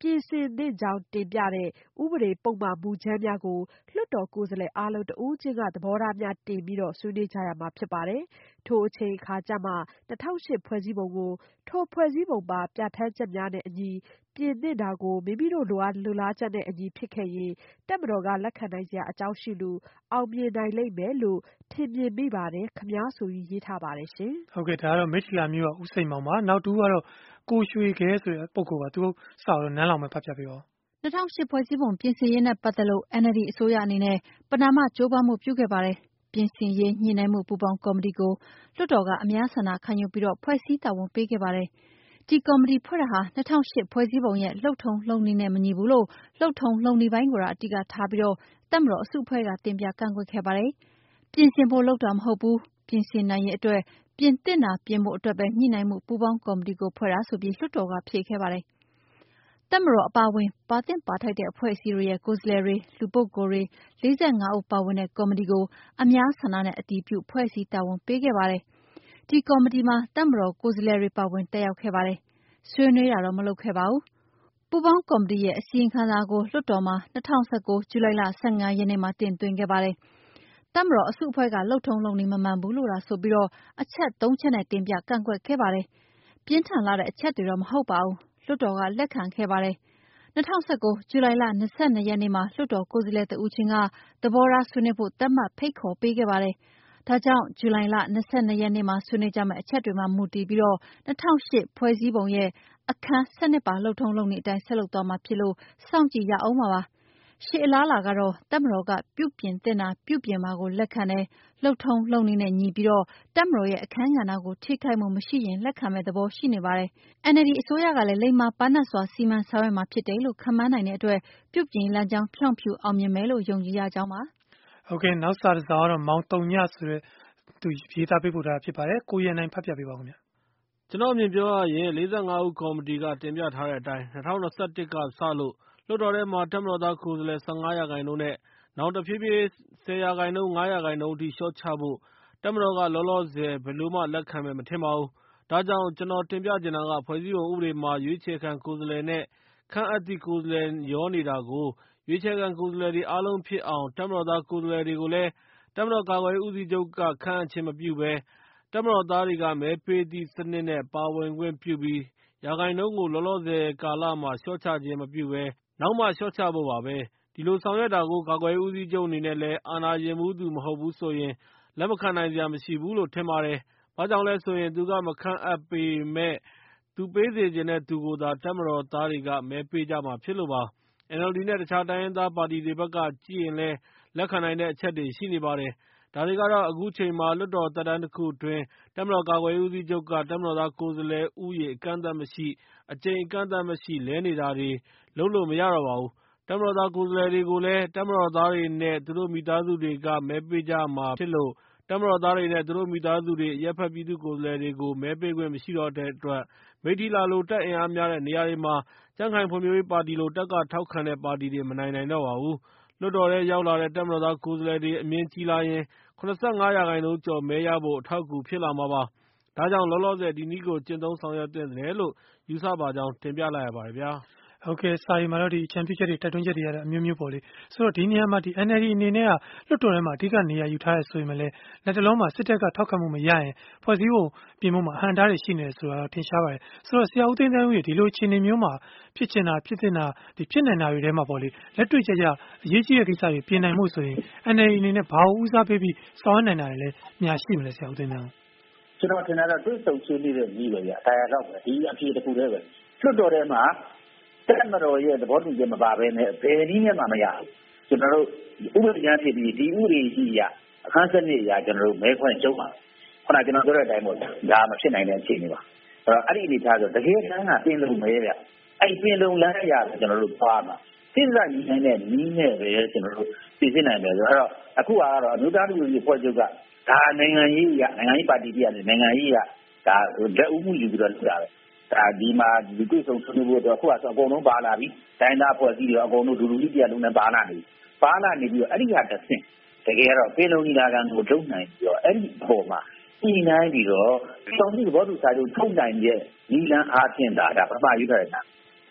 ပြင်ဆင်သင့်ကြောင်းတင်ပြတဲ့ဥပဒေပုဒ်မမူကြမ်းများကိုလွှတ်တော်ကိုယ်စားလှယ်အားလုံးတဦးချင်းကသဘောထားများတင်ပြီးဆွေးနွေးကြရမှာဖြစ်ပါတယ်။ထိုအချိန်အခါကျမှ2008ဖွဲ့စည်းပုံကိုထိုဖွဲ့စည်းပုံပါပြဋ္ဌာန်းချက်များနဲ့အညီပြင်သင့်တာကိုမိမိတို့လိုလားချက်နဲ့အညီဖြစ်ခဲ့ရင်တပ်မတော်ကလက်ခံနိုင်စရာအကြောင်းရှိလို့အောင်မြင်နိုင်လိမ့်မယ်လို့ထင်မြင်မိပါတယ်ခင်ဗျာဆိုပြီးရေးထားပါတယ်ရှင်။ဟုတ်ကဲ့ဒါကတော့မိတ္ထီလာမျိုးကဦးစိန်မောင်ပါနောက်တူကတော့ကိုရွှေခဲဆိုတဲ့ပုဂ္ဂိုလ်ကသူစာတော့နန်းလောင်ပဲဖတ်ပြပေးပါဦး 2008ဖွဲ့စည်းပုံပြင်ဆင်ရေးနဲ့ပတ်သက်လို့ NLD အစိုးရအနေနဲ့ပဏာမကြိုးပမ်းမှုပြုခဲ့ပါတယ်။ပြင်ဆင်ရေးညှိနှိုင်းမှုပူးပေါင်းကော်မတီကိုလွှတ်တော်ကအများဆန္ဒခံယူပြီးဖွဲ့စည်းတာဝန်ပေးခဲ့ပါတယ်။ဒီကော်မတီဖွဲ့တာဟာ2008ဖွဲ့စည်းပုံရဲ့လှုပ်ထုံလုပ်နည်းနဲ့မညီဘူးလို့လှုပ်ထုံလုပ်နည်းပိုင်းကိုအဓိကထားပြီးတပ်မတော်အစုအဖွဲ့ကတင်ပြကန့်ကွက်ခဲ့ပါတယ်။ပြင်ဆင်ဖို့လုပ်တာမဟုတ်ဘူး။ပြင်ဆင်နိုင်ရေးအတွက်ပြင်သင့်တာပြင်ဖို့အတွက်ပဲညှိနှိုင်းမှုပူးပေါင်းကော်မတီကိုဖွဲ့တာဆိုပြီးလွှတ်တော်ကဖြေခဲ့ပါတယ်။တပ်မတော်အပါအဝင်ပါသင့်ပါထိုက်တဲ့အဖွဲ့အစည်းတွေရဲ့ကိုယ်စားလှယ်တွေလူပုဂ္ဂိုလ်တွေ45ဦးပါဝင်တဲ့ကော်မတီကိုအများဆန္ဒနဲ့အတည်ပြုဖွဲ့စည်းတာဝန်ပေးခဲ့ပါတယ်။ဒီကော်မတီမှာတပ်မတော်ကိုယ်စားလှယ်တွေပါဝင်တက်ရောက်ခဲ့ပါတယ်။ဆွေးနွေးတာတော့မလုပ်ခဲ့ပါဘူး။ပူးပေါင်းကော်မတီရဲ့အစီရင်ခံစာကိုလွှတ်တော်မှာ2019ဇူလိုင်လ15ရက်နေ့မှာတင်သွင်းခဲ့ပါတယ်။တပ်မတော်အစုအဖွဲ့ကလှုပ်ထုံလုပ်နည်းမမှန်ဘူးလို့ဆိုပြီးအချက်3ချက်နဲ့တင်ပြကန့်ကွက်ခဲ့ပါတယ်။ပြင်းထန်လာတဲ့အချက်တွေတော့မဟုတ်ပါဘူး။လွှတ်တော်ကလက်ခံခဲ့ပါတယ်။2019ဇူလိုင်လ22ရက်နေ့မှာလွှတ်တော်ကိုယ်စားလှယ်တဦးချင်းကသဘောထားဆွေးနွေးဖို့သတ်မှတ်ဖိတ်ခေါ်ပေးခဲ့ပါတယ်။ဒါကြောင့်ဇူလိုင်လ22ရက်နေ့မှာဆွေးနွေးကြမယ့်အချက်တွေမှာမူတည်ပြီး2008ဖွဲ့စည်းပုံရဲ့အခန်း7ပါလှုပ်ထုံလုပ်နည်းအတိုင်းဆက်လုပ်သွားမှာဖြစ်လို့စောင့်ကြည့်ရအောင်ပါပါ။ရှေ့အလားအလာကတော့တပ်မတော်ကပြုပြင်သင့်တာပြုပြင်မှာကိုလက်ခံတယ်လှုပ်ထုံလုပ်နည်းနဲ့ညီပြီးတပ်မတော်ရဲ့အခန်းကဏ္ဍကိုထိခိုက်မှုမရှိရင်လက်ခံမဲ့သဘောရှိနေပါတယ်။ NLD အစိုးရကလည်းလိမ္မာပါနတ်စွာစီမံဆောင်ရွက်မှာဖြစ်တယ်လို့ခန့်မှန်းနိုင်တဲ့အတွက်ပြုပြင်လမ်းကြောင်းဖြောင့်ဖြူအောင်မြင်မယ်လို့ယုံကြည်ရကြောင်းပါ။ဟုတ်ကဲ့နောက်စာတစ်စောင်ကတော့မောင်တုံညဆိုတဲ့သူရေးသားပေးပို့ထားတာဖြစ်ပါတယ်။ကိုရန်နိုင်ဖတ်ပြပေးပါဦးခင်ဗျ။ကျွန်တော်အမြင်ပြောရရင်45ဦးကော်မတီကတင်ပြထားတဲ့အတိုင်း2021ကစလို့လွှတ်တော်ထဲမှာတပ်မတော်သားကိုယ်စားလှယ်15ရာခိုင်နှုန်းနဲ့နောက်တဖြည်းဖြည်း10ရာခိုင်နှုန်း5ရာခိုင်နှုန်းအထိလျှော့ချဖို့တပ်မတော်ကလောလောဆယ်ဘယ်လိုမှလက်ခံမယ်မထင်ပါဘူး။ဒါကြောင့်ကျွန်တော်တင်ပြချင်တာကဖွဲ့စည်းပုံဥပဒေမှာရွေးချယ်ခံကိုယ်စားလှယ်နဲ့ခန့်အပ်သည့်ကိုယ်စားလှယ်ရောနေတာကိုရွေးချယ်ခံကိုယ်စားလှယ်တွေအားလုံးဖြစ်အောင်တပ်မတော်သားကိုယ်စားလှယ်တွေကိုလည်းတပ်မတော်ကာကွယ်ရေးဦးစီးချုပ်ကခန့်အပ်ခြင်းမပြုဘဲတပ်မတော်သားတွေကမဲပေးသည့်စနစ်နဲ့ပါဝင်ခွင့်ပြုပြီးရာခိုင်နှုန်းကိုလောလောဆယ်ကာလမှာလျှော့ချခြင်းမပြုဘဲနောက်မှလျှော့ချဖို့ပါပဲ။ဒီလိုဆောင်ရွက်တာကိုကာကွယ်ရေးဦးစီးချုပ်အနေနဲ့လည်းအာဏာရင်မှုသူမဟုတ်ဘူးဆိုရင်လက်မခံနိုင်စရာမရှိဘူးလို့ထင်ပါတယ်။ဘာကြောင့်လဲဆိုရင်သူကမခန့်အပ်ပေမဲ့သူပေးစေချင်တဲ့သူကိုသာတပ်မတော်သားတွေကမဲပေးကြမှာဖြစ်လို့ပါ။ NLD နဲ့တခြားတိုင်းရင်းသားပါတီတွေဘက်ကကြည့်ရင်လည်းလက်ခံနိုင်တဲ့အချက်တွေရှိနေပါတယ်။ဒါတွေကတော့အခုချိန်မှာလွှတ်တော်သက်တမ်းတစ်ခုအတွင်းတပ်မတော်ကာကွယ်ရေးဦးစီးချုပ်ကတပ်မတော်သားကိုယ်စားလှယ်ဦးရေအကန့်အသတ်မရှိအကြိမ်အကန့်အသတ်မရှိလဲနေတာတွေလုပ်လို့မရတော့ပါဘူး။တပ်မတော်သားကိုယ်စားလှယ်တွေကိုလည်းတပ်မတော်သားတွေနဲ့သူတို့မိသားစုတွေကမဲပေးကြမှာဖြစ်လို့တပ်မတော်သားတွေနဲ့သူတို့မိသားစုတွေအရပ်ဖက်ပြည်သူ့ကိုယ်စားလှယ်တွေကိုမဲပေးခွင့်မရှိတော့တဲ့အတွက်မိတ္ထီလာလိုတပ်အင်အားများတဲ့နေရာတွေမှာကြံ့ခိုင်ဖွံ့ဖြိုးရေးပါတီလိုတပ်ကထောက်ခံတဲ့ပါတီတွေမနိုင်တော့ပါဘူး။လွှတ်တော်ထဲရောက်လာတဲ့တပ်မတော်သားကိုယ်စားလှယ်တွေအမြင်ကြည်လာရင်75ရာခိုင်နှုန်းကျော်မဲရဖို့အထောက်အကူဖြစ်လာမှာပါ။ဒါကြောင့်လောလောဆယ်ဒီနည်းကိုကျင့်သုံးဆောင်ရွက်သင့်တယ်လို့ယူဆပါကြောင်းတင်ပြလိုက်ရပါတယ်ဗျာ။ဟုတ်ကဲ့စာရီမှာတော့ဒီအကြံပြုချက်တွေတိုက်တွန်းချက်တွေကတော့အမျိုးမျိုးပေါ့လေဆိုတော့ဒီနေရာမှာဒီ NLD အနေနဲ့ကလွှတ်တော်ထဲမှာအဓိကနေရာယူထားရဲဆိုရင်လည်းလက်တလုံးမှာစစ်တပ်ကထောက်ခံမှုမရရင်ဖွဲ့စည်းပုံပြင်ဖို့မှာအဟန့်တားတွေရှိနေတယ်ဆိုတာတော့ထင်ရှားပါတယ်ဆိုတော့ဆရာဦးသိန်းသန်းဦးရဲ့ဒီလိုအခြေအနေမျိုးမှာဖြစ်ချင်တာဖြစ်တင်တာဒီဖြစ်နိုင်တာတွေထဲမှာပေါ့လေလက်တွေ့ကျကျအရေးကြီးတဲ့ကိစ္စတွေပြင်နိုင်မှုဆိုရင် NLD အနေနဲ့ဘာလို့ဦးစားပေးပြီးဆောင်ရွက်နိုင်တာလဲများရှိမလဲဆရာဦးသိန်းသန်းဦးကျွန်တော်ထင်တာတော့တွေ့ဆုံဆွေးနွေးတဲ့နည်းပဲဗျာဒါရတော့ပဲဒီအဖြစ်တစ်ခုတည်းပဲလွှတ်တော်ထဲမှာတပ်မတော်ရဲ့သဘောတူချက်မပါဘဲနဲ့ဘယ်နည်းနဲ့မှမရဘူးကျွန်တော်တို့ဥပဒေကြမ်းဖြစ်ပြီးဒီဥပဒေကြီးရအခန်း7အရာကျွန်တော်တို့မဲခွင့်ကျုံးပါခုနကျွန်တော်ပြောတဲ့အတိုင်းပေါ့ဒါမဖြစ်နိုင်တဲ့အခြေအနေပါအဲ့ဒီအနေထားဆိုတကယ်တမ်းကပြင်လုံမဲဗျအဲ့ပြင်လုံလမ်းရဆိုကျွန်တော်တို့သွားမှာစိစညီနိုင်တဲ့နည်းနဲ့ပဲကျွန်တော်တို့ပြင်ဆင်နိုင်တယ်ဆိုတော့အခုကတော့အမျိုးသားလူမျိုးဖွဲ့ချုပ်ကဒါနိုင်ငံရေးရနိုင်ငံရေးပါတီကြီးရတယ်နိုင်ငံရေးရဒါလက်ဦးမှုယူပြီးတော့လုပ်တာပဲဒါဒီမှာဒီကိစ္စဆွေးနွေးဖို့တော့အခုကဆိုအကုန်လုံးပါလာပြီတိုင်းသားဖွဲ့စည်းတွေအကုန်လုံးဒူကြီးတရားလုံးနဲ့ပါလာနေပြီးတော့အဲ့ဒီဟာတစ်ဆင့်တကယ်တော့ပြည်လုံးညီလာခံကိုထုတ်နိုင်ပြီးတော့အဲ့ဒီအပေါ်မှာပြည်နိုင်ပြီးတော့တောင်ကြီးဘောတူစာချုပ်ထုတ်နိုင်ရဲ့ညီလန်းအားဖြင့်ဒါပထမယူထားတဲ့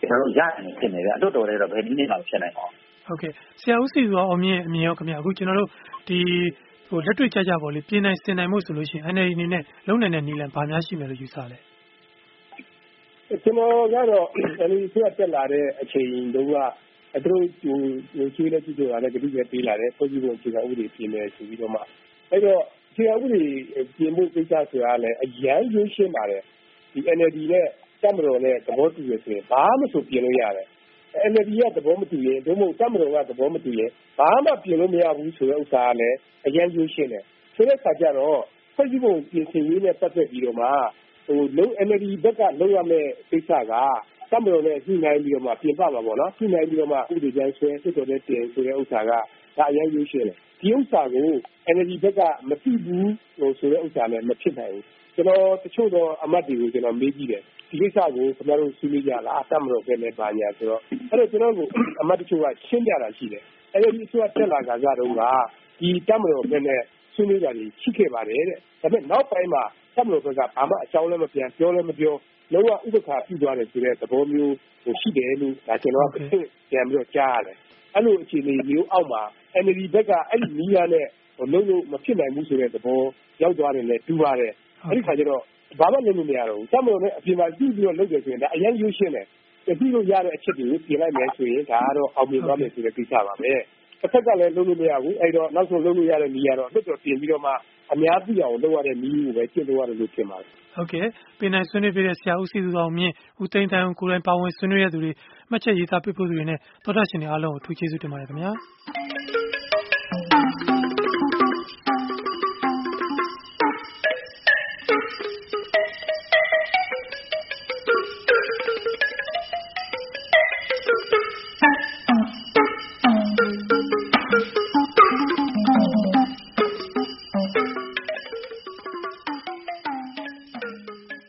ကျွန်တော်တို့ရနိုင်ဖြစ်နေတယ်အတော့တော်လည်းတော့ဘယ်နည်းနဲ့မှဖြစ်နိုင်အောင်ဟုတ်ကဲ့ဆရာဦးစီရောအောင်မြင်အမြင်ရောခင်ဗျာအခုကျွန်တော်တို့ဒီလက်တွေ့ကြကြပေါ့လေပြင်နိုင်စင်နိုင်မှုဆိုလို့ရှိရင် NLD အနေနဲ့လုံနိုင်တဲ့နည်းလမ်းဘာများရှိမယ်လို့ယူဆလဲကျွန်တော်ကတော့ NLD ဆွဲတက်လာတဲ့အချိန်တုန်းကသူတို့ကျွေးလက်ကြည့်ကြတာလည်းကြည့်ရပေးလာတယ်ဖွဲ့စည်းပုံအခြေခံဥပဒေပြင်မယ်ဆိုပြီးတော့မှအဲ့တော့အခြေခံဥပဒေပြင်ဖို့ကိစ္စဆိုတာလည်းအရန်ရိုးရှင်းပါတယ်ဒီ NLD နဲ့တပ်မတော်နဲ့သဘောတူရဆိုရင်ဘာမှမဆိုပြင်လို့ရတယ်NLD ကသဘောမတူရင်ဒုမို့တပ်မတော်ကသဘောမတူရင်ဘာမှပြင်လို့မရဘူးဆိုတဲ့ဥစ္စာကလည်းအရင်ရိုးရှင်းတယ်ဆိုတဲ့အခါကျတော့ဖွဲ့စည်းပုံပြင်ဆင်ရေးနဲ့ပတ်သက်ပြီးတော့မှလုံး NLD ဘက်ကလုံးရမယ့်ကိစ္စကတပ်မတော်နဲ့ညှိနှိုင်းပြီးတော့မှပြင်ပမှာပေါ့နော်ညှိနှိုင်းပြီးတော့မှဥပဒေကြမ်းဆွဲစစ်တော်တဲ့တင်ဆိုတဲ့ဥစ္စာကဒါအရင်ရိုးရှင်းတယ်ဒီဥစ္စာကို NLD ဘက်ကမသိဘူးဆိုတဲ့ဥစ္စာလည်းမဖြစ်နိုင်ဘူးကျွန်တော်တချို့တော့အမတ်တွေကိုကျွန်တော်မေးကြည့်တယ်ဒီကိစ္စကိုခင်ဗျားတို့ဆွေးနွေးကြလားတပ်မတော်ပဲနဲ့ပါညာဆိုတော့အဲ့တော့ကျွန်တော်ကိုအမတ်တချို့ကရှင်းပြတာရှိတယ်အဲ့ဒီအစိုးရတက်လာကြတော့ကဒီတပ်မတော်ပဲနဲ့ဆွေးနွေးကြတယ်ရှိခဲ့ပါတယ်တဲ့ဒါပေမဲ့နောက်ပိုင်းမှာတပ်မတော်ဘက်ကဘာမှအကြောင်းလည်းမပြန်ပြောလည်းမပြောလုံးဝဥပက္ခပြုသွားတယ်ဆိုတဲ့သဘောမျိုးရှိတယ်လို့ဒါကျွန်တော်ပြန်ပြီးတော့ကြားရတယ်အဲ့လိုအခြေအနေမျိုးအောက်မှာ NLD ဘက်ကအဲ့ဒီနီးရနဲ့လုံးလုံးမဖြစ်နိုင်ဘူးဆိုတဲ့သဘောရောက်သွားတယ်လည်းတူပါတယ်အဲ့ဒီခါကျတော့ဘာမှလုပ်လို့မရတော့ဘူးတပ်မတော်နဲ့အပြင်မှာကြည့်ပြီးတော့လုပ်တယ်ဆိုရင်ဒါအရင်ရိုးရှင်းတယ်ပြီးလို့ရတဲ့အချက်တွေကိုပြင်လိုက်မယ်ဆိုရင်ဒါကတော့အောင်မြင်သွားမယ်ဆိုတဲ့ကိစ္စပါပဲတစ်ခါကလည်းလုပ်လို့မရဘူးအဲ့တော့နောက်ဆုံးလုပ်လို့ရတဲ့နေရာတော့လွတ်တော်ပြင်ပြီးတော့မှအများသိအောင်လုပ်ရတဲ့နည်းကိုပဲကျင့်သုံးရတယ်လို့ထင်ပါတယ်ဟုတ်ကဲ့ပြင်နိုင်ဆွေးနွေးပြတဲ့ဆရာဦးစီသူအောင်မြင့်ဦးသိန်းတန်းကိုယ်တိုင်ပါဝင်ဆွေးနွေးရတဲ့သူတွေမှတ်ချက်ရေးသားပေးပို့သူတွေနဲ့သောတာရှင်တွေအားလုံးကိုထူးကျေးဇူးတင်ပါတယ်ခင်ဗျာ